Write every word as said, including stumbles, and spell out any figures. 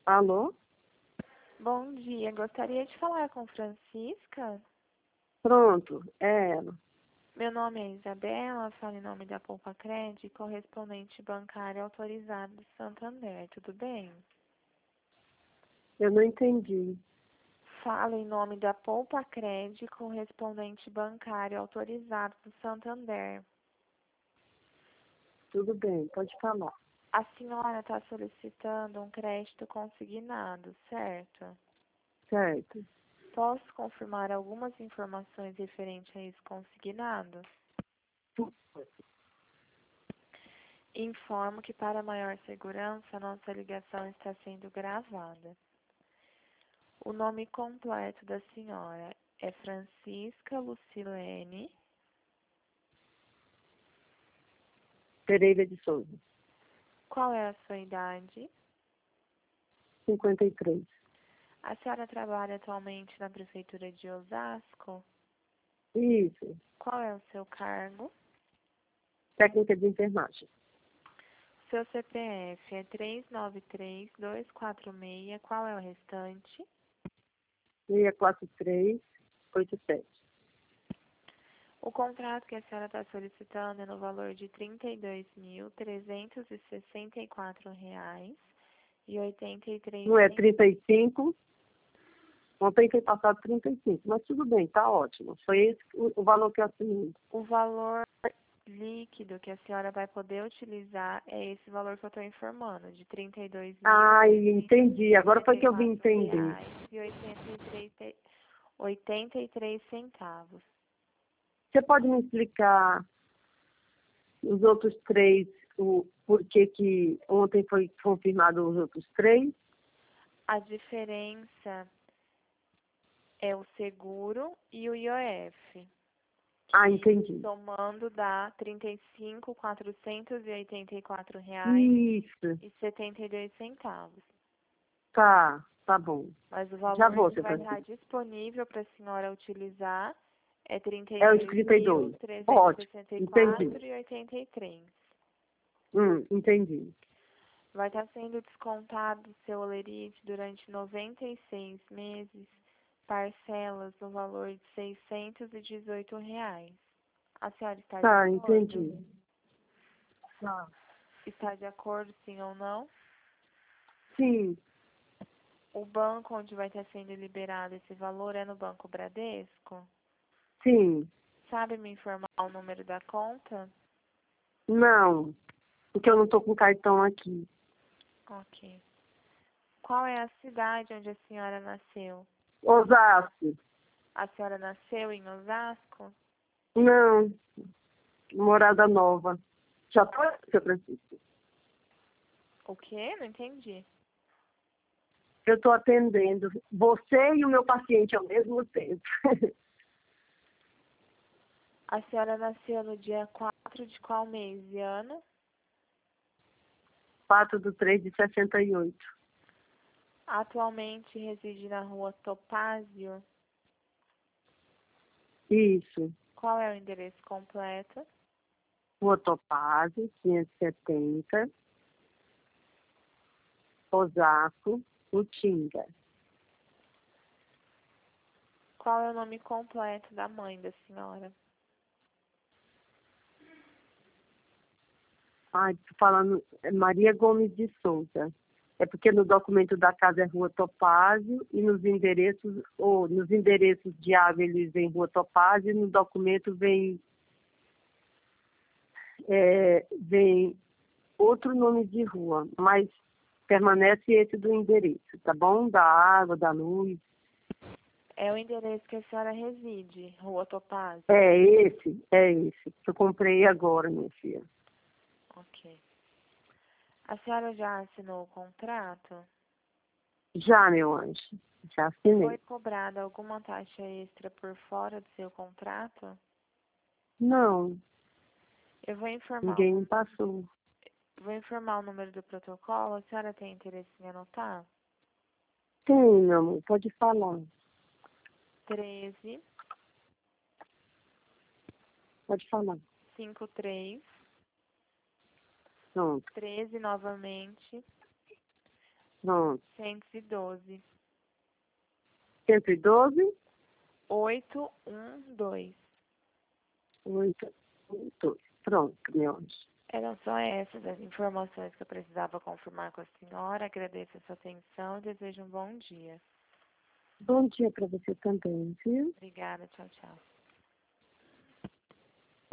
Alô? Bom dia, gostaria de falar com Francisca. Pronto, é ela. Meu nome é Isabela, falo em nome da Poupa Cred, correspondente bancário autorizado do Santander, tudo bem? Eu não entendi. Falo em nome da Poupa Cred, correspondente bancário autorizado do Santander. Tudo bem, pode falar. A senhora está solicitando um crédito consignado, certo? Certo. Posso confirmar algumas informações referentes a esse consignado? Informo que, para maior segurança, a nossa ligação está sendo gravada. O nome completo da senhora é Francisca Lucilene Pereira de Souza, Qual é a sua idade? cinquenta e três. A senhora trabalha atualmente na Prefeitura de Osasco? Isso. Qual é o seu cargo? Técnica de enfermagem. Seu C P F é três nove três, dois quatro seis. Qual é o restante? seis quatro três oito sete. O contrato que a senhora está solicitando é no valor de trinta e dois mil, trezentos e sessenta e quatro reais e oitenta e três Não é centavos. trinta e cinco? Ontem foi passado trinta e cinco, mas tudo bem, tá ótimo. Foi esse o, o valor que eu assinei. O valor líquido que a senhora vai poder utilizar é esse valor que eu estou informando, de trinta e dois mil, Ai, entendi. Agora foi que eu vim entender. reais e oitenta e três, oitenta e três centavos. Você pode me explicar os outros três, o porquê que ontem foi confirmado os outros três? A diferença é o seguro e o I O F. Ah, entendi. Somando dá trinta e cinco mil, quatrocentos e oitenta e quatro reais Isso, e setenta e dois centavos. tá, tá bom. Mas o Já valor vou, que seu vai estar Francisco. disponível para a senhora utilizar é trinta e É os dois trinta e mil, dois. trezentos e Ótimo, sessenta e entendi. quatro e oitenta e três. Hum, entendi. Vai estar sendo descontado o seu holerite durante noventa e seis meses, parcelas no valor de seiscentos e dezoito reais. A senhora está de Tá, acordo? entendi. Tá. Está de acordo, sim ou não? Sim, O banco onde vai estar sendo liberado esse valor é no Banco Bradesco? sim. Sabe me informar o número da conta? Não, porque eu não tô com cartão aqui. Ok. Qual é a cidade onde a senhora nasceu? Osasco. A senhora nasceu em Osasco? Não, morada nova. Já tô, seu Francisco? O quê? Não entendi. Eu estou atendendo você e o meu paciente ao mesmo tempo. A senhora nasceu no dia quatro de qual mês e ano? quatro do três de sessenta e oito. Atualmente reside na rua Topázio. Isso. Qual é o endereço completo? Rua Topázio, quinhentos e setenta. Osasco, Utinga. Qual é o nome completo da mãe da senhora? Ai, tô falando é Maria Gomes de Souza. É porque no documento da casa é Rua Topázio e nos endereços, ou nos endereços de água eles vêm Rua Topázio e no documento vem, é, vem outro nome de rua, mas permanece esse do endereço, tá bom? Da água, da luz. É o endereço que a senhora reside, Rua Topázio. É esse, é esse, que eu comprei agora, minha filha. Ok. A senhora já assinou o contrato? Já, meu anjo, já assinei. Foi cobrada alguma taxa extra por fora do seu contrato? Não, Eu vou informar, ninguém me passou. vou informar o número do protocolo. A senhora tem interesse em anotar? Tem, meu amor, pode falar. treze, Pode falar. cinquenta e três, Pronto. treze novamente, Pronto. cento e doze. cento e doze? oito um dois. oito um dois. Pronto, meu anjo. Eram só essas as informações que eu precisava confirmar com a senhora. Agradeço a sua atenção e desejo um bom dia. Bom dia para você também, viu? Obrigada, tchau, tchau.